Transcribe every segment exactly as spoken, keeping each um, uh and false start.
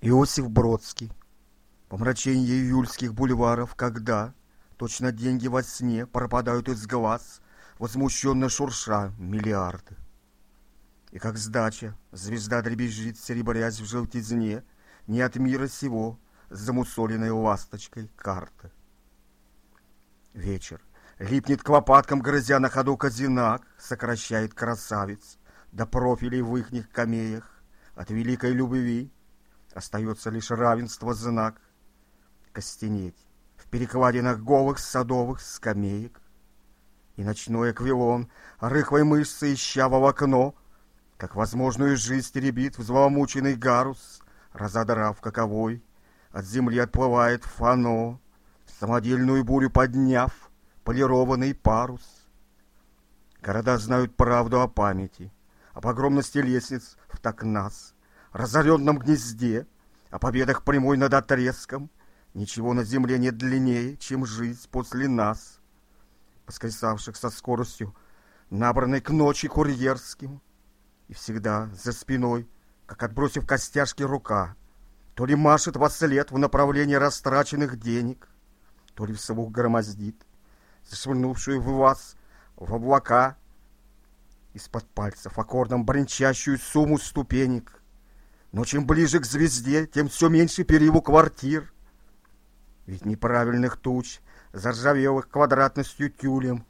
Иосиф Бродский. Помраченье июльских бульваров, когда точно деньги во сне пропадают из глаз, возмущенно шурша миллиарды. И как сдача, звезда дребезжит, серебрясь в желтизне, не от мира сего, с замусоленной ласточкой карты. Вечер липнет к лопаткам, грызя на ходу казинак, сокращает красавиц до профилей в ихних камеях. От великой любви остается лишь равенство знак. Костенеть в перекладинах голых садовых скамеек. И ночной аквилон, рыхлой мышцы ища в окно, как возможную жизнь теребит взломученный гарус, разодрав каковой, от земли отплывает фано, самодельную бурю подняв, полированный парус. Города знают правду о памяти, об огромности лестниц в Такнас, разоренном гнезде, о победах прямой над отрезком. Ничего на земле нет длиннее, чем жизнь после нас, воскресавших со скоростью, набранной к ночи курьерским. И всегда за спиной, как отбросив костяшки рука, то ли машет во след в направлении растраченных денег, то ли вслух громоздит, зашвырнувшую в вас в облака из-под пальцев аккордом бренчащую сумму ступенек. Но чем ближе к звезде, тем все меньше переливу квартир. Ведь неправильных туч, заржавелых квадратностью тюлем,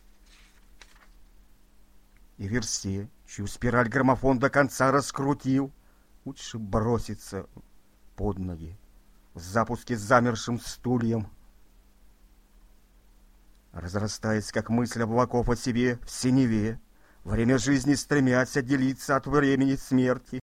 и версе, чью спираль граммофон до конца раскрутил, лучше броситься под ноги в запуске замершим стульем. Разрастаясь, как мысль облаков о себе в синеве, время жизни стремясь отделиться от времени смерти,